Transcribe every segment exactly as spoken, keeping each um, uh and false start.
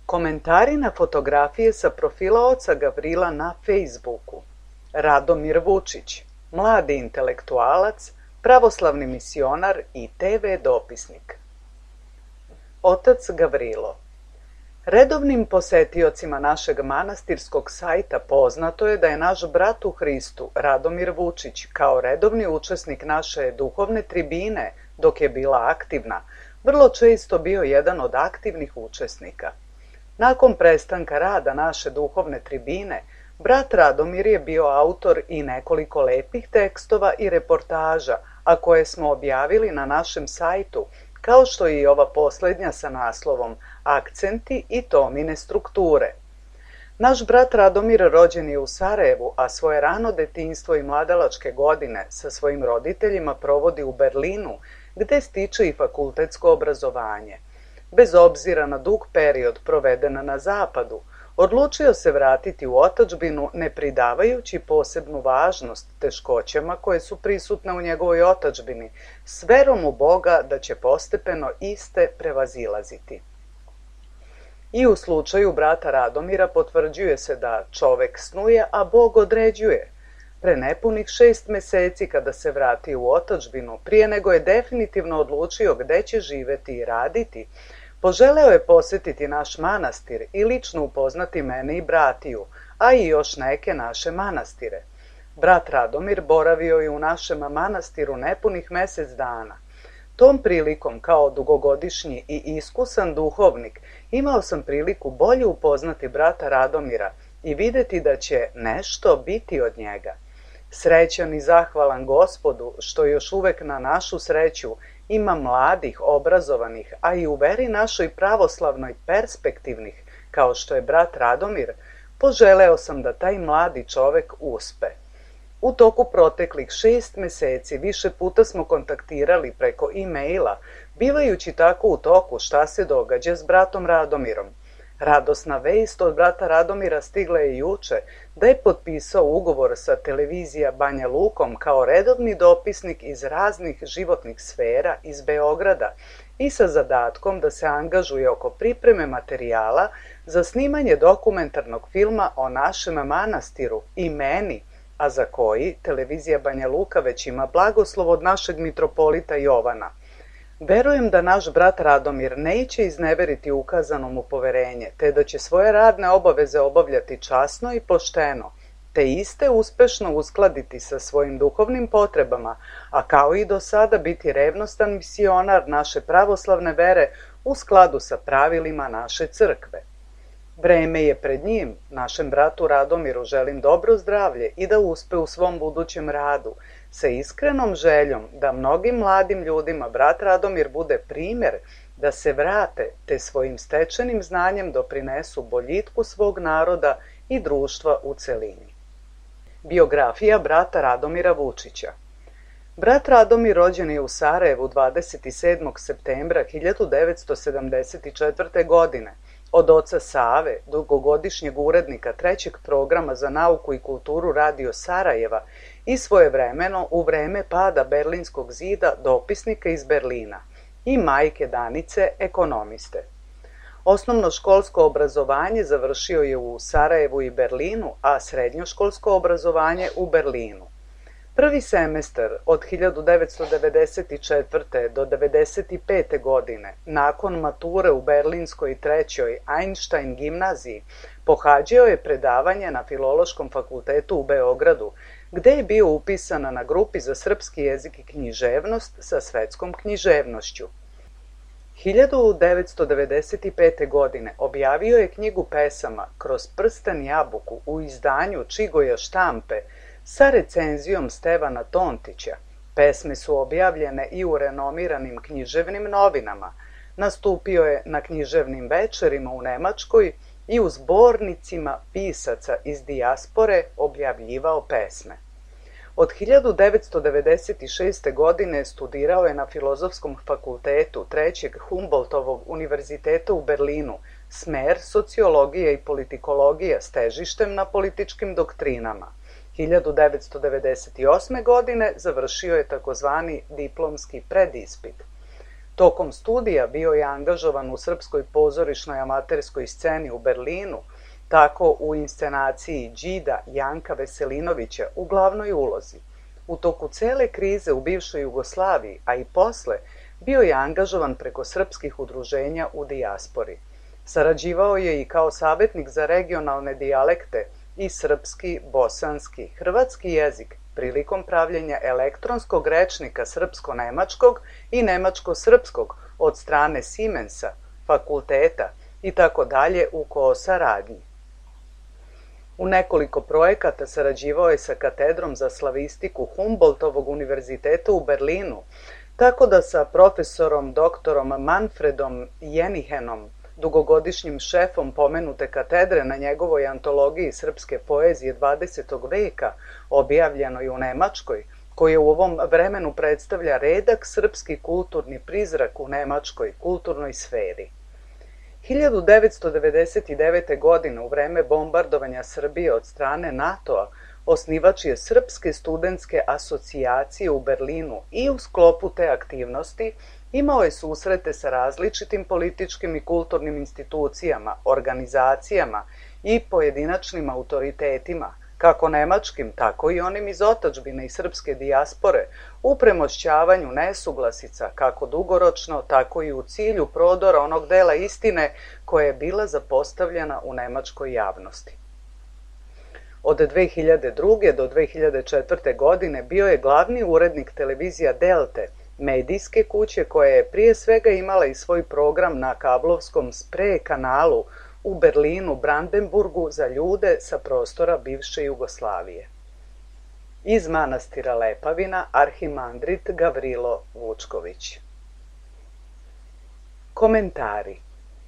Komentari na fotografije sa profila oca Gavrila na Facebooku. Radomir Vučić, mladi intelektualac, pravoslavni misionar i te ve dopisnik. Otac Gavrilo. Redovnim posetiocima našeg manastirskog sajta poznato je da je naš brat u Hristu, Radomir Vučić, kao redovni učesnik naše duhovne tribine, dok je bila aktivna, vrlo često bio jedan od aktivnih učesnika. Nakon prestanka rada naše duhovne tribine, brat Radomir je bio autor i nekoliko lepih tekstova i reportaža, a koje smo objavili na našem sajtu, kao što je i ova poslednja sa naslovom Akcenti i tomine strukture. Naš brat Radomir rođen je u Sarajevu, a svoje rano detinjstvo i mladalačke godine sa svojim roditeljima provodi u Berlinu, gde stiče i fakultetsko obrazovanje. Bez obzira na dug period proveden na zapadu, odlučio se vratiti u otadžbinu ne pridavajući posebnu važnost teškoćama koje su prisutne u njegovoj otadžbini, s verom u Boga da će postepeno iste prevazilaziti. I u slučaju brata Radomira potvrđuje se da čovek snuje, a Bog određuje. Pre nepunih šest meseci kada se vrati u otadžbinu, prije nego je definitivno odlučio gde će živeti i raditi, poželeo je posetiti naš manastir i lično upoznati mene i bratiju, a i još neke naše manastire. Brat Radomir boravio je u našem manastiru nepunih mesec dana. Tom prilikom, kao dugogodišnji i iskusan duhovnik, imao sam priliku bolje upoznati brata Radomira i videti da će nešto biti od njega. Srećan i zahvalan Gospodu što još uvek na našu sreću ima mladih, obrazovanih, a i u veri našoj pravoslavnoj perspektivnih, kao što je brat Radomir, poželeo sam da taj mladi čovek uspe. U toku proteklih šest meseci više puta smo kontaktirali preko e-maila, bivajući tako u toku šta se događa s bratom Radomirom. Radosna vest od brata Radomira stigla je juče da je potpisao ugovor sa televizija Banja Lukom kao redovni dopisnik iz raznih životnih sfera iz Beograda i sa zadatkom da se angažuje oko pripreme materijala za snimanje dokumentarnog filma o našem manastiru i meni, a za koji televizija Banja Luka već ima blagoslov od našeg mitropolita Jovana. Verujem da naš brat Radomir neće izneveriti ukazano mu poverenje, te da će svoje radne obaveze obavljati časno i pošteno, te iste uspešno uskladiti sa svojim duhovnim potrebama, a kao i do sada biti revnostan misionar naše pravoslavne vere u skladu sa pravilima naše crkve. Vreme je pred njim, našem bratu Radomiru želim dobro zdravlje i da uspe u svom budućem radu, sa iskrenom željom da mnogim mladim ljudima brat Radomir bude primer da se vrate te svojim stečenim znanjem doprinesu boljitku svog naroda i društva u celini. Biografija brata Radomira Vučića. Brat Radomir rođen je u Sarajevu dvadeset sedmog septembra hiljadu devetsto sedamdeset četvrte. godine, od oca Save, dugogodišnjeg urednika trećeg programa za nauku i kulturu Radio Sarajeva i svojevremeno u vreme pada Berlinskog zida dopisnika iz Berlina i majke Danice, ekonomiste. Osnovnoškolsko obrazovanje završio je u Sarajevu i Berlinu, a srednjoškolsko obrazovanje u Berlinu. Prvi semestar od hiljadu devetsto devedeset četvrte. do devedeset pete. godine, nakon mature u Berlinskoj trećoj Einstein gimnaziji, pohađao je predavanje na Filološkom fakultetu u Beogradu, gde je bio upisan na grupi za srpski jezik i književnost sa svetskom književnošću. hiljadu devetsto devedeset pete. godine objavio je knjigu pesama Kroz prsten jabuku u izdanju Čigoja štampe sa recenzijom Stevana Tontića. Pesme su objavljene i u renomiranim književnim novinama. Nastupio je na književnim večerima u Nemačkoj i u zbornicima pisaca iz dijaspore objavljivao pesme. Od hiljadu devetsto devedeset šeste. godine studirao je na Filozofskom fakultetu trećeg Humboldtovog univerziteta u Berlinu, smer sociologija i politikologija s težištem na političkim doktrinama. hiljadu devetsto devedeset osme. godine završio je takozvani diplomski predispit. Tokom studija bio je angažovan u srpskoj pozorišnoj amaterskoj sceni u Berlinu, tako u inscenaciji Đida Janka Veselinovića u glavnoj ulozi. U toku cele krize u bivšoj Jugoslaviji, a i posle, bio je angažovan preko srpskih udruženja u dijaspori. Sarađivao je i kao savjetnik za regionalne dijalekte i srpski, bosanski, hrvatski jezik prilikom pravljenja elektronskog rečnika srpsko-nemačkog i nemačko-srpskog od strane Siemensa, fakulteta i tako dalje u kosaradnji. U nekoliko projekata sarađivao je sa katedrom za slavistiku Humboldtovog univerziteta u Berlinu, tako da sa profesorom doktorom Manfredom Jenihenom, dugogodišnjim šefom pomenute katedre na njegovoj antologiji srpske poezije dvadesetog veka, objavljenoj u Nemačkoj, koji u ovom vremenu predstavlja redak srpski kulturni prizrak u nemačkoj kulturnoj sferi. hiljadu devetsto devedeset devete. godine, u vreme bombardovanja Srbije od strane NATO-a, osnivač je Srpske studentske asocijacije u Berlinu i u sklopu te aktivnosti imao je susrete sa različitim političkim i kulturnim institucijama, organizacijama i pojedinačnim autoritetima, kako nemačkim, tako i onim iz otadžbine i srpske dijaspore, u premošćavanju nesuglasica, kako dugoročno, tako i u cilju prodora onog dela istine koja je bila zapostavljena u nemačkoj javnosti. Od dve hiljade druge. do dve hiljade četvrte. godine bio je glavni urednik televizija Delte, medijske kuće koja je prije svega imala i svoj program na kablovskom Spree kanalu u Berlinu, Brandenburgu za ljude sa prostora bivše Jugoslavije. Iz manastira Lepavina, arhimandrit Gavrilo Vučković. Komentari.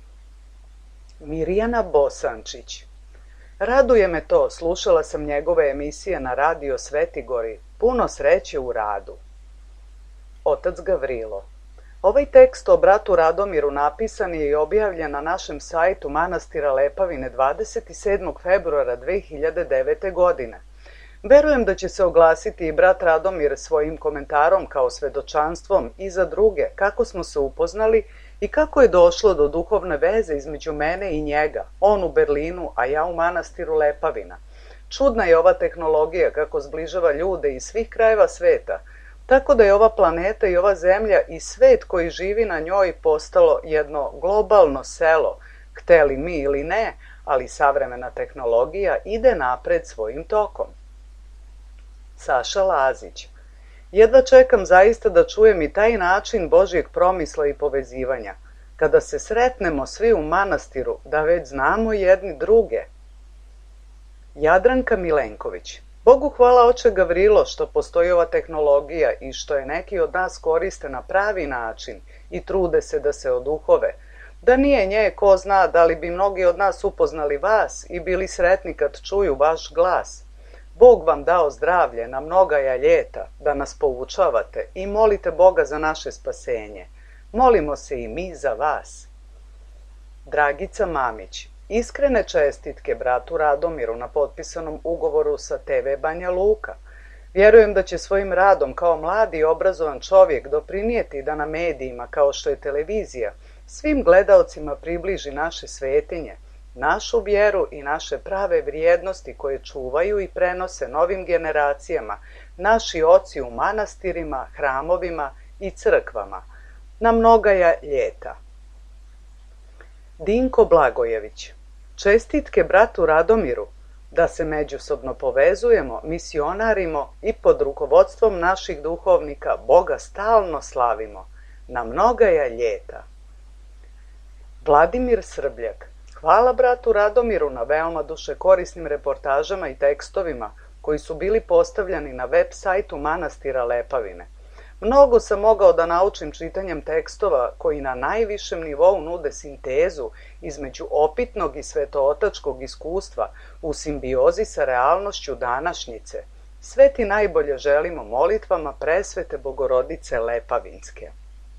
Mirjana Bosančić. Raduje me to, slušala sam njegove emisije na radio Svetigori, puno sreće u radu. Otac Gavrilo. Ovaj tekst o bratu Radomiru napisan je i objavljen na našem sajtu manastira Lepavine dvadeset sedmog februara dve hiljade devete. godine. Verujem da će se oglasiti i brat Radomir svojim komentarom kao svedočanstvom i za druge kako smo se upoznali i kako je došlo do duhovne veze između mene i njega, on u Berlinu, a ja u manastiru Lepavina. Čudna je ova tehnologija kako zbližava ljude iz svih krajeva sveta, tako da je ova planeta i ova zemlja i svet koji živi na njoj postalo jedno globalno selo, hteli mi ili ne, ali savremena tehnologija ide napred svojim tokom. Saša Lazić. Jedva čekam zaista da čujem i taj način Božjeg promisla i povezivanja. Kada se sretnemo svi u manastiru, da već znamo jedni druge. Jadranka Milenković. Bogu hvala oče Gavrilo što postoji ova tehnologija i što je neki od nas koriste na pravi način i trude se da se oduhove. Da nije nje, ko zna da li bi mnogi od nas upoznali vas i bili sretni kad čuju vaš glas. Bog vam dao zdravlje na mnogaja ljeta da nas poučavate i molite Boga za naše spasenje. Molimo se i mi za vas. Dragica Mamić. Iskrene čestitke bratu Radomiru na potpisanom ugovoru sa te ve Banja Luka. Vjerujem da će svojim radom kao mladi i obrazovan čovjek doprinijeti da na medijima, kao što je televizija, svim gledaocima približi naše svetinje, našu vjeru i naše prave vrijednosti koje čuvaju i prenose novim generacijama naši oci u manastirima, hramovima i crkvama. Na mnogaja ljeta. Dinko Blagojević. Čestitke bratu Radomiru da se međusobno povezujemo, misionarimo i pod rukovodstvom naših duhovnika Boga stalno slavimo. Na mnogaja ljeta. Vladimir Srbljak. Hvala bratu Radomiru na veoma dušekorisnim reportažama i tekstovima koji su bili postavljani na web sajtu manastira Lepavine. Mnogo sam mogao da naučim čitanjem tekstova koji na najvišem nivou nude sintezu između opitnog i svetootačkog iskustva u simbiozi sa realnošću današnjice. Sve ti najbolje želimo molitvama presvete Bogorodice Lepavinske.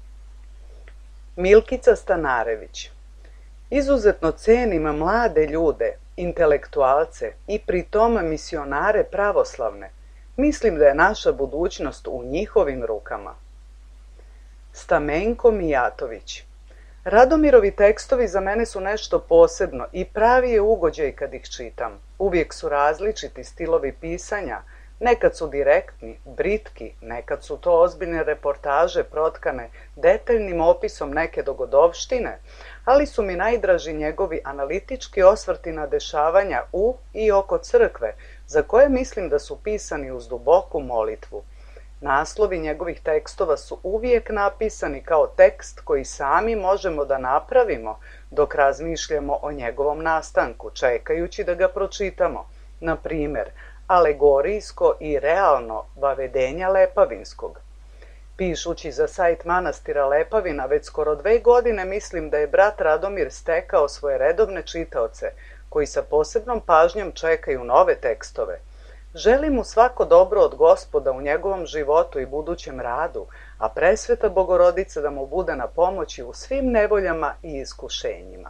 Milkica Stanarević. Izuzetno cenim mlade ljude, intelektualce i pri tome misionare pravoslavne. Mislim da je naša budućnost u njihovim rukama. Stamenko Mijatović. Radomirovi tekstovi za mene su nešto posebno i pravi je ugođaj kad ih čitam. Uvijek su različiti stilovi pisanja, nekad su direktni, britki, nekad su to ozbiljne reportaže protkane detaljnim opisom neke dogodovštine, ali su mi najdraži njegovi analitički osvrti na dešavanja u i oko crkve, za koje mislim da su pisani uz duboku molitvu. Naslovi njegovih tekstova su uvijek napisani kao tekst koji sami možemo da napravimo dok razmišljamo o njegovom nastanku, čekajući da ga pročitamo. Na primjer, Alegorijsko i realno vavedenja Lepavinskog. Pišući za sajt manastira Lepavina već skoro dve godine mislim da je brat Radomir stekao svoje redovne čitaoce, koji sa posebnom pažnjom čekaju nove tekstove. Želim mu svako dobro od Gospoda u njegovom životu i budućem radu, a Presveta Bogorodica da mu bude na pomoći u svim nevoljama i iskušenjima.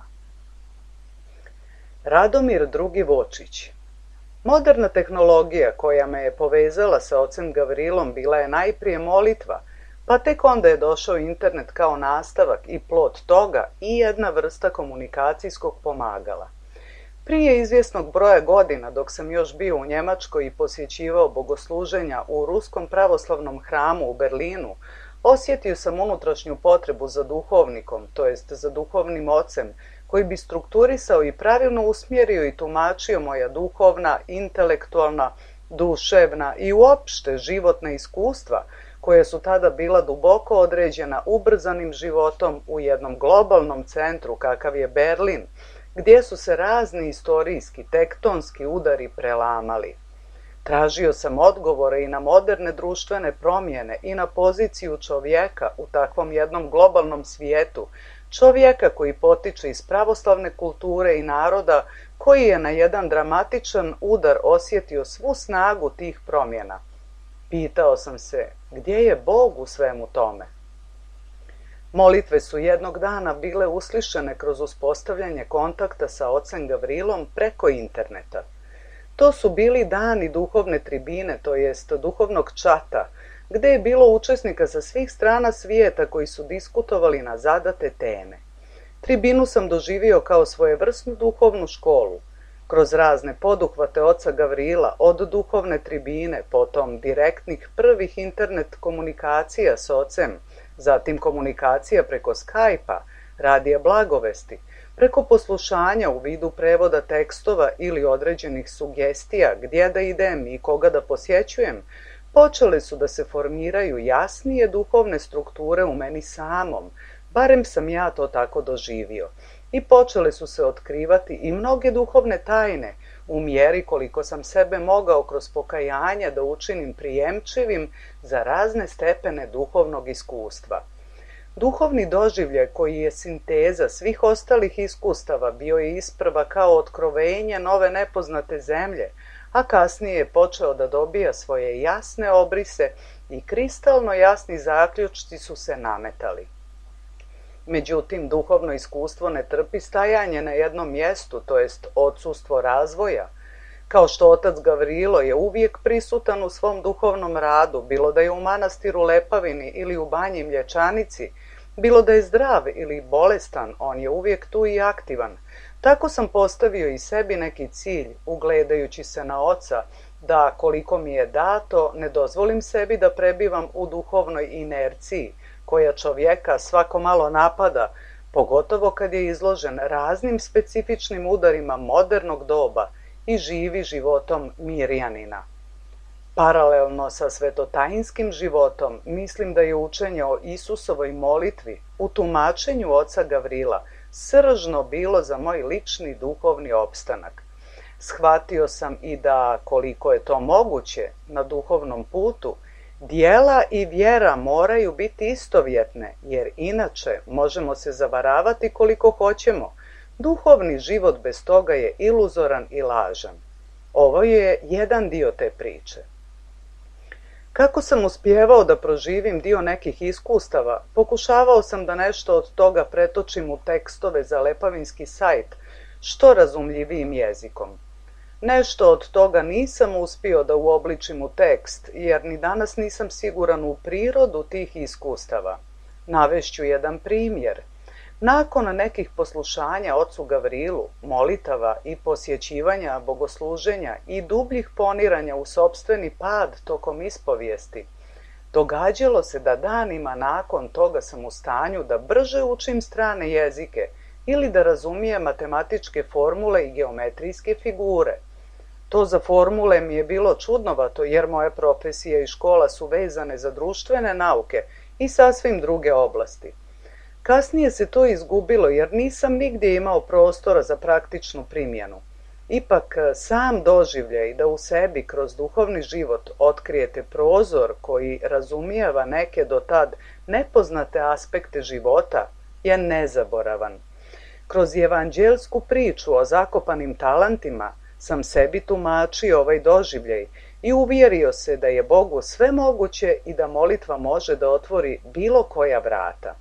Radomir drugi Vočić. Moderna tehnologija koja me je povezala sa ocem Gavrilom bila je najprije molitva, pa tek onda je došao internet kao nastavak i plod toga i jedna vrsta komunikacijskog pomagala. Prije izvjesnog broja godina, dok sam još bio u Njemačkoj i posjećivao bogosluženja u Ruskom pravoslavnom hramu u Berlinu, osjetio sam unutrašnju potrebu za duhovnikom, to jest za duhovnim ocem, koji bi strukturisao i pravilno usmjerio i tumačio moja duhovna, intelektualna, duševna i uopšte životna iskustva, koja su tada bila duboko određena ubrzanim životom u jednom globalnom centru kakav je Berlin, gdje su se razni istorijski, tektonski udari prelamali. Tražio sam odgovore i na moderne društvene promjene i na poziciju čovjeka u takvom jednom globalnom svijetu, čovjeka koji potiče iz pravoslavne kulture i naroda, koji je na jedan dramatičan udar osjetio svu snagu tih promjena. Pitao sam se, gdje je Bog u svemu tome? Molitve su jednog dana bile uslišene kroz uspostavljanje kontakta sa ocem Gavrilom preko interneta. To su bili dani duhovne tribine, to jest duhovnog čata, gde je bilo učesnika sa svih strana svijeta koji su diskutovali na zadate teme. Tribinu sam doživio kao svojevrsnu duhovnu školu. Kroz razne poduhvate oca Gavrila, od duhovne tribine, potom direktnih prvih internet komunikacija s ocem, zatim komunikacija preko Skype-a, radija blagovesti, preko poslušanja u vidu prevoda tekstova ili određenih sugestija gdje da idem i koga da posjećujem, počele su da se formiraju jasnije duhovne strukture u meni samom, barem sam ja to tako doživio, i počele su se otkrivati i mnoge duhovne tajne, u mjeri koliko sam sebe mogao kroz pokajanje da učinim prijemčivim za razne stepene duhovnog iskustva. Duhovni doživljaj koji je sinteza svih ostalih iskustava bio je isprva kao otkrovenje nove nepoznate zemlje, a kasnije je počeo da dobija svoje jasne obrise i kristalno jasni zaključci su se nametali. Međutim, duhovno iskustvo ne trpi stajanje na jednom mjestu, to jest odsustvo razvoja. Kao što otac Gavrilo je uvijek prisutan u svom duhovnom radu, bilo da je u manastiru Lepavini ili u Banji Mlječanici, bilo da je zdrav ili bolestan, on je uvijek tu i aktivan. Tako sam postavio i sebi neki cilj, ugledajući se na oca, da koliko mi je dato, ne dozvolim sebi da prebivam u duhovnoj inerciji, koja čovjeka svako malo napada, pogotovo kad je izložen raznim specifičnim udarima modernog doba i živi životom Mirjanina. Paralelno sa svetotajinskim životom, mislim da je učenje o Isusovoj molitvi u tumačenju oca Gavrila sržno bilo za moj lični duhovni opstanak. Shvatio sam i da, koliko je to moguće, na duhovnom putu, dijela i vjera moraju biti istovjetne, jer inače možemo se zavaravati koliko hoćemo. Duhovni život bez toga je iluzoran i lažan. Ovo je jedan dio te priče. Kako sam uspijevao da proživim dio nekih iskustava, pokušavao sam da nešto od toga pretočim u tekstove za lepavinski sajt, što razumljivijim jezikom. Nešto od toga nisam uspio da uobličim u tekst, jer ni danas nisam siguran u prirodu tih iskustava. Navešću jedan primjer. Nakon nekih poslušanja ocu Gavrilu, molitava i posjećivanja bogosluženja i dubljih poniranja u sopstveni pad tokom ispovijesti, događalo se da danima nakon toga sam u stanju da brže učim strane jezike ili da razumijem matematičke formule i geometrijske figure. To za formule mi je bilo čudnovato jer moja profesija i škola su vezane za društvene nauke i sasvim druge oblasti. Kasnije se to izgubilo jer nisam nigdje imao prostora za praktičnu primjenu. Ipak sam doživljaj da u sebi kroz duhovni život otkrijete prozor koji razumijeva neke do tad nepoznate aspekte života je nezaboravan. Kroz evanđelsku priču o zakopanim talentima sam sebi tumačio ovaj doživljaj i uvjerio se da je Bogu sve moguće i da molitva može da otvori bilo koja vrata.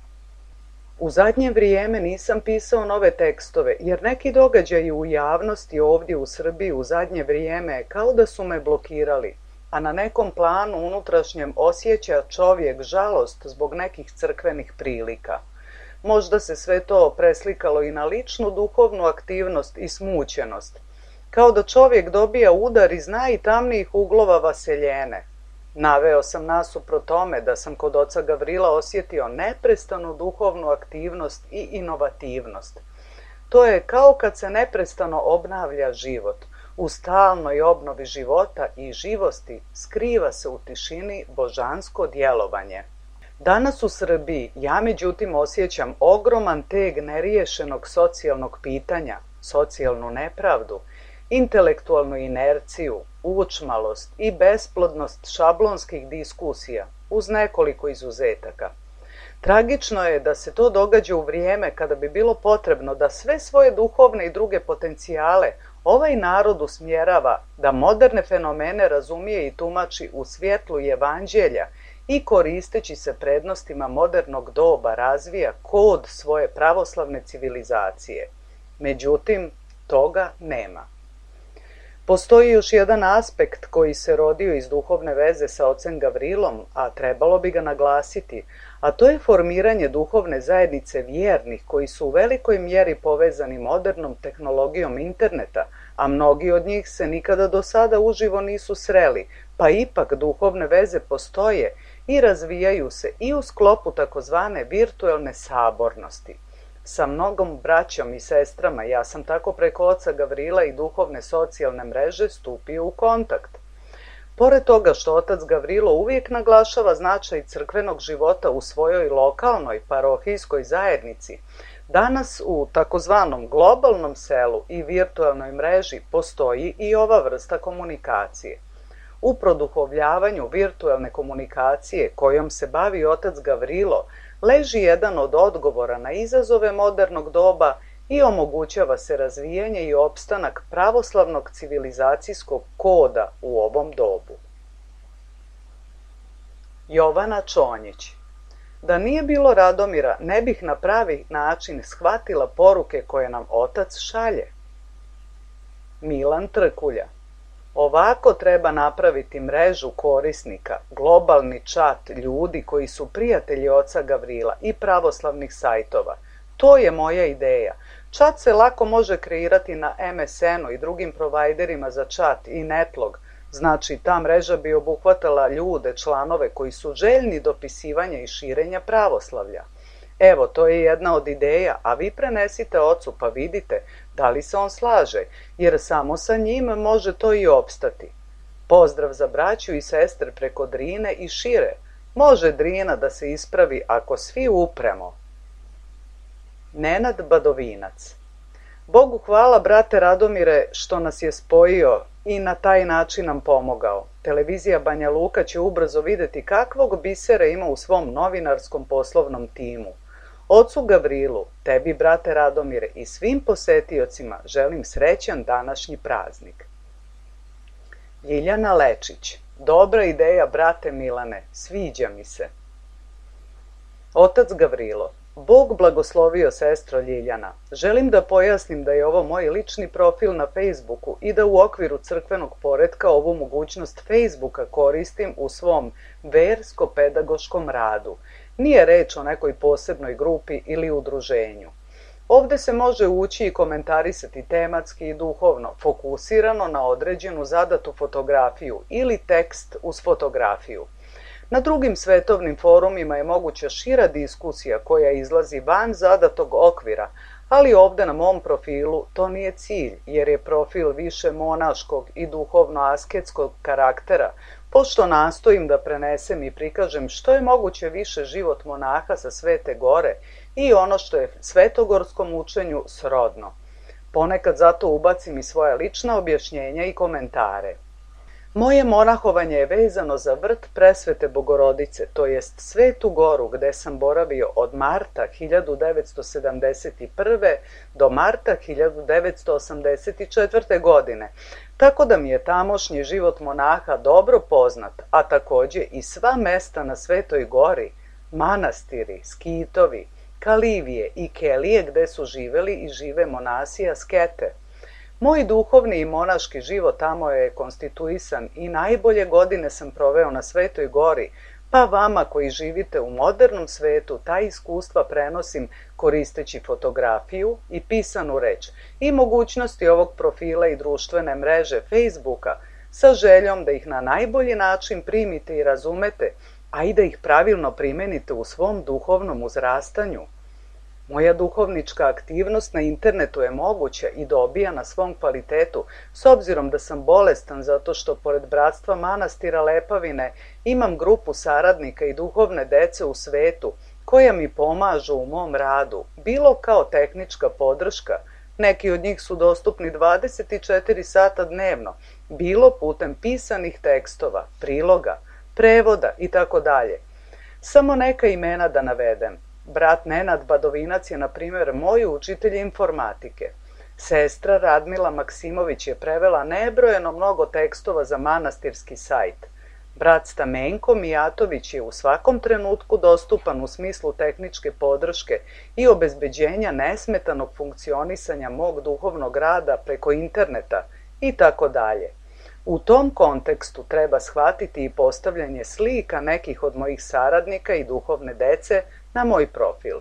U zadnje vrijeme nisam pisao nove tekstove, jer neki događaji u javnosti ovdje u Srbiji u zadnje vrijeme kao da su me blokirali, a na nekom planu unutrašnjem osjeća čovjek žalost zbog nekih crkvenih prilika. Možda se sve to preslikalo i na ličnu duhovnu aktivnost i smućenost, kao da čovjek dobija udar iz najtamnijih uglova vaseljene. Naveo sam nasuprot tome da sam kod oca Gavrila osjetio neprestanu duhovnu aktivnost i inovativnost. To je kao kad se neprestano obnavlja život. U stalnoj obnovi života i živosti skriva se u tišini božansko djelovanje. Danas u Srbiji ja međutim osjećam ogroman teg neriješenog socijalnog pitanja, socijalnu nepravdu, intelektualnu inerciju, učmalost i besplodnost šablonskih diskusija, uz nekoliko izuzetaka. Tragično je da se to događa u vrijeme kada bi bilo potrebno da sve svoje duhovne i druge potencijale ovaj narod usmjerava da moderne fenomene razumije i tumači u svjetlu evanđelja i koristeći se prednostima modernog doba razvija kod svoje pravoslavne civilizacije. Međutim, toga nema. Postoji još jedan aspekt koji se rodio iz duhovne veze sa ocem Gavrilom, a trebalo bi ga naglasiti, a to je formiranje duhovne zajednice vjernih koji su u velikoj mjeri povezani modernom tehnologijom interneta, a mnogi od njih se nikada do sada uživo nisu sreli, pa ipak duhovne veze postoje i razvijaju se i u sklopu takozvane virtualne sabornosti. Sa mnogom braćom i sestrama ja sam tako preko oca Gavrila i duhovne socijalne mreže stupio u kontakt. Pored toga što otac Gavrilo uvijek naglašava značaj crkvenog života u svojoj lokalnoj parohijskoj zajednici, danas u takozvanom globalnom selu i virtualnoj mreži postoji i ova vrsta komunikacije. U produhovljavanju virtualne komunikacije kojom se bavi otac Gavrilo leži jedan od odgovora na izazove modernog doba i omogućava se razvijanje i opstanak pravoslavnog civilizacijskog koda u ovom dobu. Jovana Čonjić. Da nije bilo Radomira, ne bih na pravi način shvatila poruke koje nam otac šalje. Milan Trkulja. Ovako treba napraviti mrežu korisnika, globalni čat ljudi koji su prijatelji oca Gavrila i pravoslavnih sajtova. To je moja ideja. Čat se lako može kreirati na em es en u i drugim provajderima za čat i netlog. Znači, ta mreža bi obuhvatala ljude, članove koji su željni dopisivanja i širenja pravoslavlja. Evo, to je jedna od ideja, a vi prenesite ocu pa vidite da li se on slaže, jer samo sa njim može to i opstati. Pozdrav za braću i sestre preko Drine i šire. Može Drina da se ispravi ako svi upremo. Nenad Badovinac. Bogu hvala, brate Radomire, što nas je spojio i na taj način nam pomogao. Televizija Banja Luka će ubrzo vidjeti kakvog bisera ima u svom novinarskom poslovnom timu. Ocu Gavrilu, tebi, brate Radomire, i svim posetiocima želim srećan današnji praznik. Ljiljana Lečić. Dobra ideja, brate Milane, sviđa mi se. Otac Gavrilo. Bog blagoslovio sestro Ljiljana. Želim da pojasnim da je ovo moj lični profil na Facebooku i da u okviru crkvenog poretka ovu mogućnost Facebooka koristim u svom versko-pedagoškom radu. Nije reč o nekoj posebnoj grupi ili udruženju. Ovde se može ući i komentarisati tematski i duhovno, fokusirano na određenu zadatu fotografiju ili tekst uz fotografiju. Na drugim svetovnim forumima je moguća šira diskusija koja izlazi van zadatog okvira, ali ovde na mom profilu to nije cilj, jer je profil više monaškog i duhovno-asketskog karaktera, pošto nastojim da prenesem i prikažem što je moguće više život monaha sa Svete Gore i ono što je svetogorskom učenju srodno. Ponekad zato ubacim i svoja lična objašnjenja i komentare. Moje monahovanje je vezano za vrt Presvete Bogorodice, to jest Svetu Goru, gde sam boravio od marta hiljadu devetsto sedamdeset prve. do marta hiljadu devetsto osamdeset četvrte. godine, tako da mi je tamošnji život monaha dobro poznat, a takođe i sva mesta na Svetoj Gori, manastiri, skitovi, kalivije i kelije gde su živeli i žive monasi askete. Moj duhovni i monaški život tamo je konstituisan i najbolje godine sam proveo na Svetoj Gori, pa vama koji živite u modernom svetu ta iskustva prenosim koristeći fotografiju i pisanu reč i mogućnosti ovog profila i društvene mreže Facebooka sa željom da ih na najbolji način primite i razumete, a i da ih pravilno primenite u svom duhovnom uzrastanju. Moja duhovnička aktivnost na internetu je moguća i dobija na svom kvalitetu, s obzirom da sam bolestan zato što pored Bratstva manastira Lepavine imam grupu saradnika i duhovne dece u svetu koja mi pomažu u mom radu, bilo kao tehnička podrška, neki od njih su dostupni dvadeset četiri sata dnevno, bilo putem pisanih tekstova, priloga, prevoda i tako dalje. Samo neka imena da navedem. Brat Nenad Badovinac je, na primjer, moj učitelj informatike. Sestra Radmila Maksimović je prevela nebrojeno mnogo tekstova za manastirski sajt. Brat Stamenko Mijatović je u svakom trenutku dostupan u smislu tehničke podrške i obezbeđenja nesmetanog funkcionisanja mog duhovnog rada preko interneta i tako dalje. U tom kontekstu treba shvatiti i postavljanje slika nekih od mojih saradnika i duhovne dece na moj profil.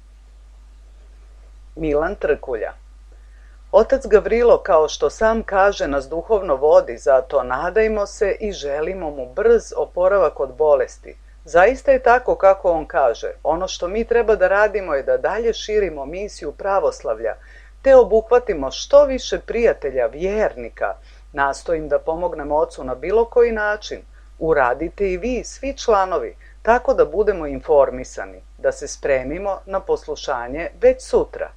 Milan Trkulja. Otac Gavrilo, kao što sam kaže, nas duhovno vodi, zato nadajmo se i želimo mu brz oporavak od bolesti. Zaista je tako kako on kaže. Ono što mi treba da radimo je da dalje širimo misiju pravoslavlja, te obuhvatimo što više prijatelja, vjernika. Nastojim da pomognem ocu na bilo koji način. Uradite i vi, svi članovi, tako da budemo informisani, da se spremimo na poslušanje već sutra.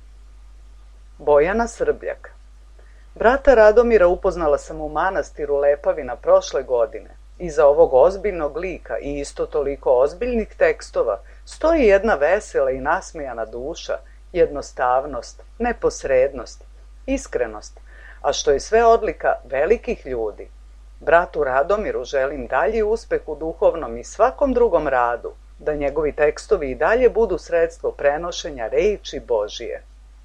Bojana Srbljak. Brata Radomira upoznala sam u manastiru Lepavina prošle godine. Iza ovog ozbiljnog lika i isto toliko ozbiljnih tekstova stoji jedna vesela i nasmejana duša, jednostavnost, neposrednost, iskrenost, a što je sve odlika velikih ljudi. Bratu Radomiru želim dalji uspeh u duhovnom i svakom drugom radu, da njegovi tekstovi i dalje budu sredstvo prenošenja reči Božije.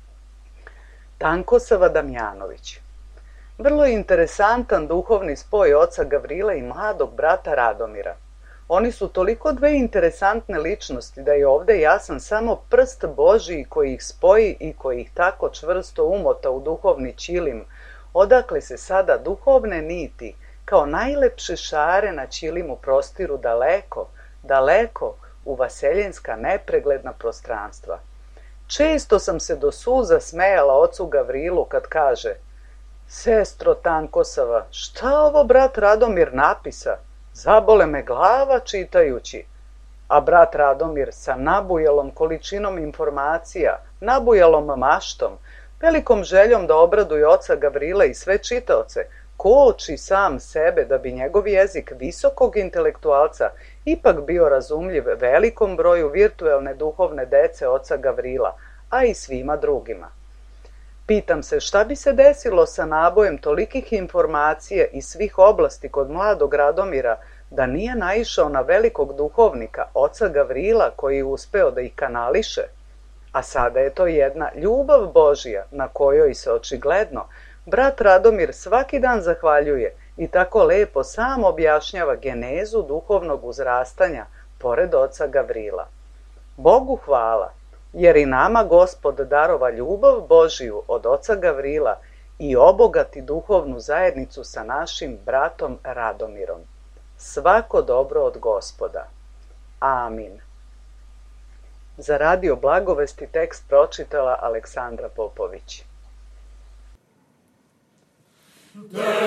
Tankosava Damjanović. Vrlo je interesantan duhovni spoj oca Gavrila i mladog brata Radomira. Oni su toliko dve interesantne ličnosti da je ovde jasan samo prst Božiji koji ih spoji i koji ih tako čvrsto umota u duhovni ćilim, odakle se sada duhovne niti kao najlepše šare na ćilimu prostiru daleko, daleko u vaseljenska nepregledna prostranstva. Često sam se do suza smejala ocu Gavrilu kad kaže: "Sestro Tankosava, šta ovo brat Radomir napisa? Zabole me glava čitajući." A brat Radomir sa nabujalom količinom informacija, nabujalom maštom, velikom željom da obraduje oca Gavrila i sve čitaoce, koči sam sebe da bi njegov jezik visokog intelektualca ipak bio razumljiv velikom broju virtuelne duhovne dece oca Gavrila, a i svima drugima. Pitam se šta bi se desilo sa nabojem tolikih informacija iz svih oblasti kod mladog Radomira da nije naišao na velikog duhovnika, oca Gavrila, koji je uspeo da ih kanališe. A sada je to jedna ljubav Božija na kojoj se očigledno brat Radomir svaki dan zahvaljuje i tako lepo sam objašnjava genezu duhovnog uzrastanja pored oca Gavrila. Bogu hvala, jer i nama Gospod darova ljubav Božiju od oca Gavrila i obogati duhovnu zajednicu sa našim bratom Radomirom. Svako dobro od Gospoda. Amin. Za Radio Blagovesti tekst pročitala Aleksandra Popović. Da